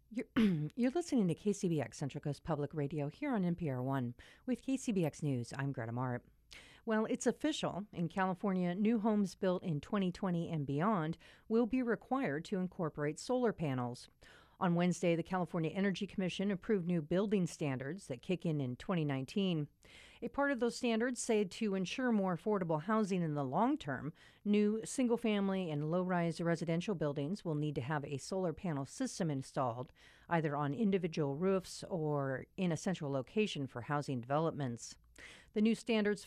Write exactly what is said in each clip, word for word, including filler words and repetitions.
You're, you're listening to K C B X Central Coast Public Radio here on N P R one. With K C B X News, I'm Greta Mart. Well, it's official. In California, new homes built in twenty twenty and beyond will be required to incorporate solar panels. On Wednesday, the California Energy Commission approved new building standards that kick in in twenty nineteen. A part of those standards say to ensure more affordable housing in the long term, new single-family and low-rise residential buildings will need to have a solar panel system installed, either on individual roofs or in a central location for housing developments. The new standards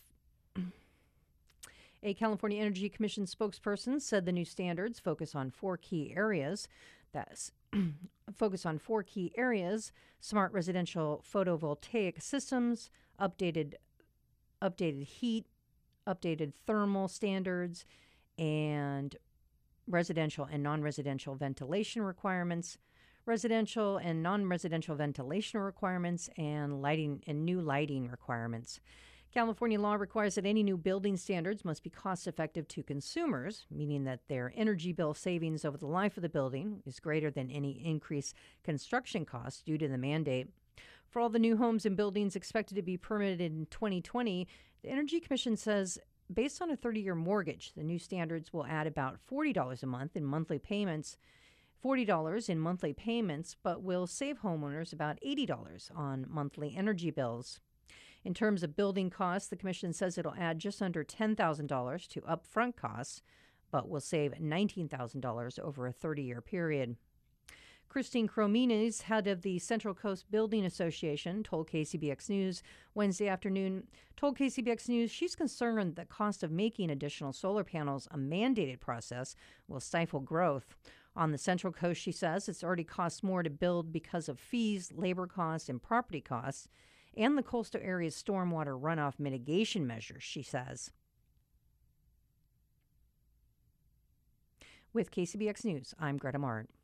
A California Energy Commission spokesperson said the new standards focus on four key areas. That's focus on four key areas: smart residential photovoltaic systems, updated updated heat, updated thermal standards, and residential and non-residential ventilation requirements, residential and non-residential ventilation requirements, and lighting and new lighting requirements. California law requires that any new building standards must be cost-effective to consumers, meaning that their energy bill savings over the life of the building is greater than any increased construction costs due to the mandate. For all the new homes and buildings expected to be permitted in twenty twenty, the Energy Commission says based on a thirty-year mortgage, the new standards will add about forty dollars a month in monthly payments, forty dollars in monthly payments, but will save homeowners about eighty dollars on monthly energy bills. In terms of building costs, the Commission says it'll add just under ten thousand dollars to upfront costs, but will save nineteen thousand dollars over a thirty-year period. Christine Cromines, head of the Central Coast Building Association, told K C B X News Wednesday afternoon, told K C B X News she's concerned the cost of making additional solar panels a mandated process will stifle growth. On the Central Coast, she says, it's already cost more to build because of fees, labor costs, and property costs, and the coastal area's stormwater runoff mitigation measures, she says. With K C B X News, I'm Greta Mart.